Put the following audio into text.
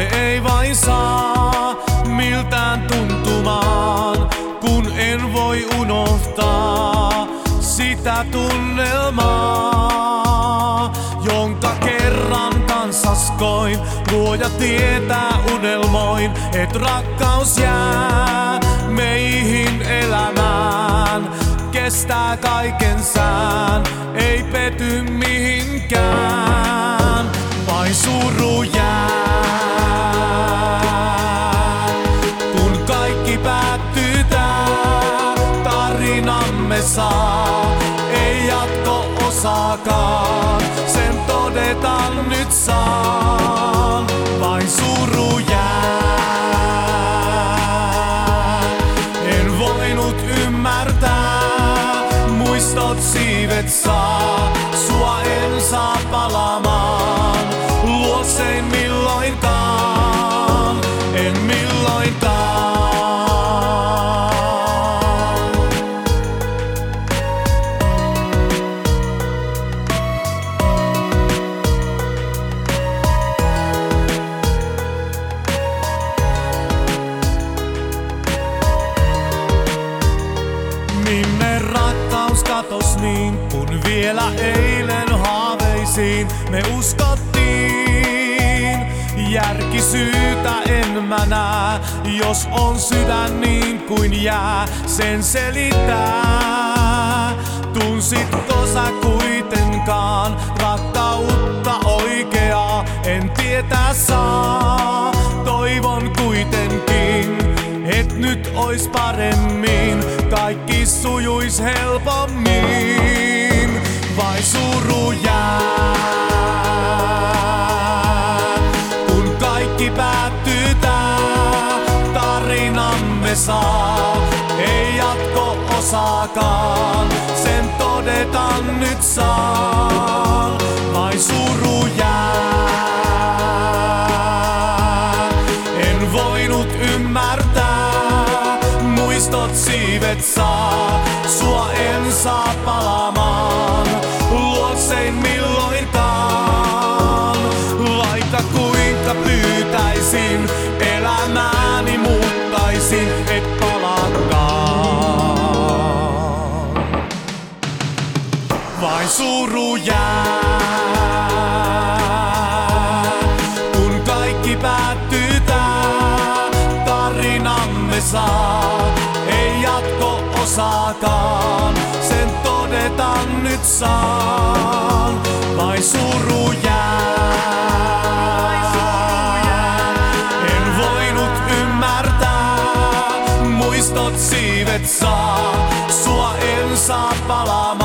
ei vain saa miltään tuntumaan, kun en voi unohtaa sitä tunnelmaa, jonka kerran kanssaskoin. Luoja tietää unelmoin, et rakkaus jää meihin elämään. Kestää kaiken sään, ei pety mihinkään, vain suru jää. Kun kaikki päättyy tää tarinamme saa, ei jatko-osaakaan, sen todetaan nyt saan, vain suru jää. En voinut ymmärtää, muistot siivet saa, sua en saa palaamaan luoksein milloinkaan, en milloinkaan. Minne rakkaus katos niin, kun vielä eilen haaveisiin me uskottiin. Järkisyytä en mä nää, jos on sydän niin kuin jää, sen selittää. Tunsitko sä kuitenkaan rakkautta oikeaa, en tietää saa. Toivon kuitenkin, et nyt ois paremmin, kaikki sujuis helpommin, vai suru jää. Kun kaikki päättyy tää tarinamme saa, ei jatko-osaakaan, sen todetaan nyt saan, vai suru jää. En voinut ymmärtää, muistot siivet saa, sua en saa palaamaan luoksein milloinkaan. Vaikka kuinka pyytäisin, elämääni muuttaisin, et palaakaan, vain suru jää. Kun kaikki päättyy tää tarinamme saa, ei jatko-osaakaan, sen todetaan nyt saan, vai suru jää. En voinut ymmärtää, muistot siivet saa, sua en saa palaamaan